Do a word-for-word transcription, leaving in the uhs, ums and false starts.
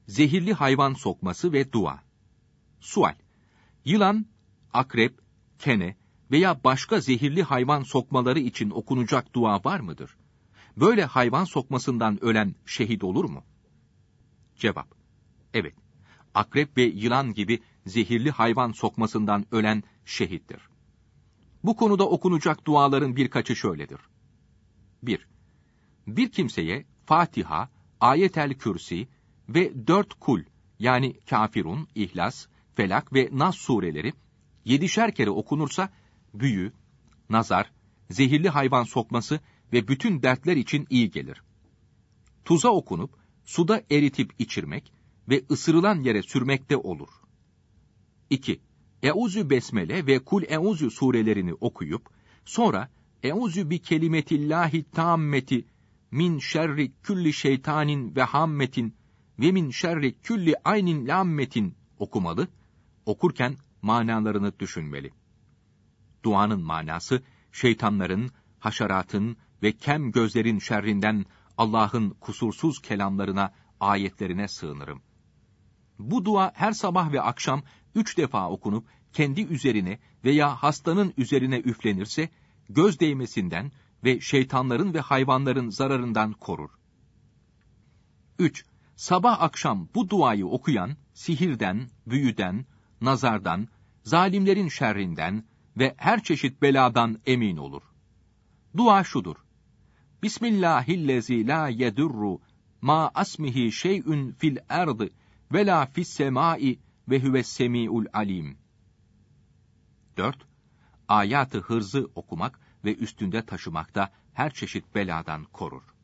zehirli hayvan sokması ve dua. Sual: Yılan, akrep, kene veya başka zehirli hayvan sokmaları için okunacak dua var mıdır? Böyle hayvan sokmasından ölen şehit olur mu? Cevap: Evet. Akrep ve yılan gibi zehirli hayvan sokmasından ölen şehittir. Bu konuda okunacak duaların birkaçı şöyledir. bir. Bir kimseye Fatiha, Ayet-el Kürsi ve dört kul yani Kafirun, İhlas, Felak ve Nas sureleri yedişer kere okunursa büyü, nazar, zehirli hayvan sokması ve bütün dertler için iyi gelir. Tuza okunup suda eritip içirmek ve ısırılan yere sürmekte olur. iki. Eûzü Besmele ve Kul Eûzü surelerini okuyup sonra Eûzü bi kelimetillahi tammeti min şerri külli şeytanin ve hammetin ve min şerri külli aynin lammetin okumalı, okurken manalarını düşünmeli. Duanın manası, şeytanların, haşeratın ve kem gözlerin şerrinden Allah'ın kusursuz kelamlarına, ayetlerine sığınırım. Bu dua her sabah ve akşam üç defa okunup kendi üzerine veya hastanın üzerine üflenirse, göz değmesinden ve şeytanların ve hayvanların zararından korur. üç. Sabah akşam bu duayı okuyan, sihirden, büyüden, nazardan, zalimlerin şerrinden ve her çeşit beladan emin olur. Dua şudur: Bismillahillezî lâ yedurru ma asmihi şey'ün fil erdı ve la fis semâi ve huves-semî'ul alîm. dört. Ayat-ı hırzı okumak ve üstünde taşımakta her çeşit beladan korur.